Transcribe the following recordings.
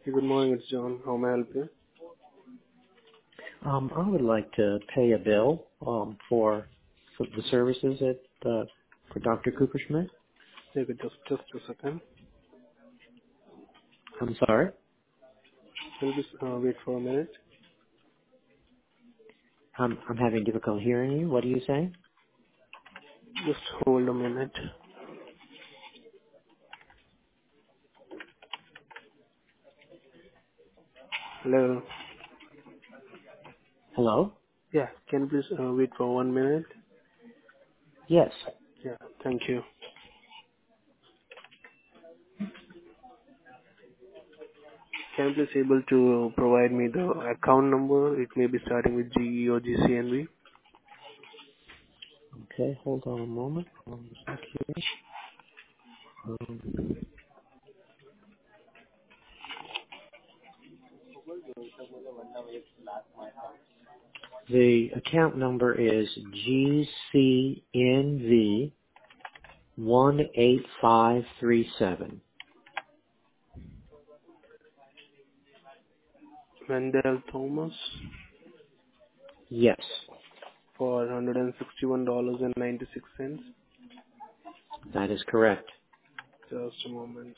Hey, good morning, it's John. How may I help you? I would like to pay a bill for the services for Dr. Cooperschmidt. Okay, just a second. I'm sorry. Can you just wait for a minute? I'm having difficulty hearing you. What are you saying? Just hold a minute. Hello. Hello? Yeah, can you please wait for 1 minute? Yes. Yeah, thank you. Can you please able to provide me the account number? It may be starting with GE or GCNB. Okay, hold on a moment. I'll look here. Um, the account number is GCNV 18537. Wendell Thomas Yes, for $161.96. that is correct. Just a moment.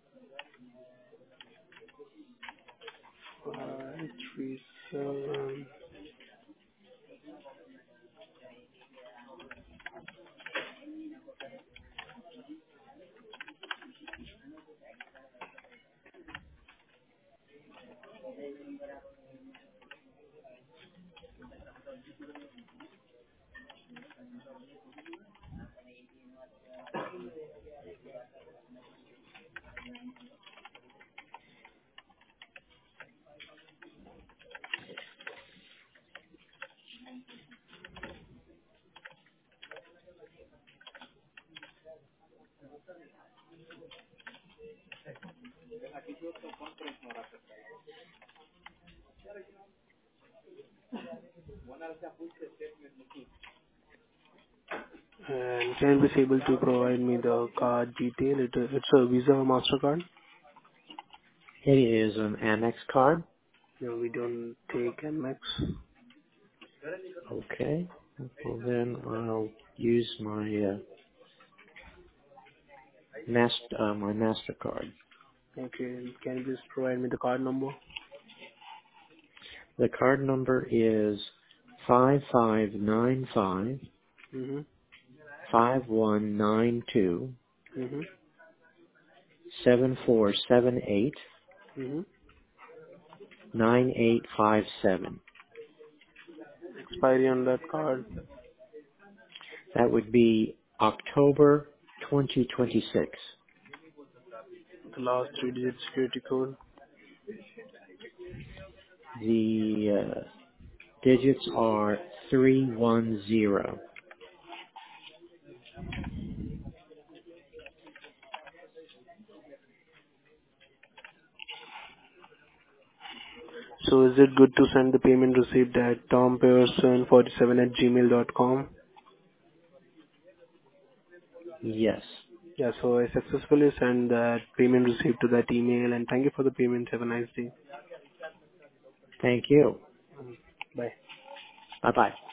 537. And can you please able to provide me the card detail? It's a Visa or MasterCard? It is an Amex card. No, we don't take MX. Okay. Well, then I'll use my MasterCard. Okay, can you please provide me the card number? The card number is 5595 Mm-hmm. 5192 Mm-hmm. 7478 Mm-hmm. 9857. Expiry on that card, That would be October 2026. the last 3 digit security code. The digits are 310. So is it good to send the payment receipt at tompearson47@gmail.com? Yes. Yeah, so I successfully sent that payment receipt to that email, and thank you for the payment. Have a nice day. Thank you. Bye. Bye-bye.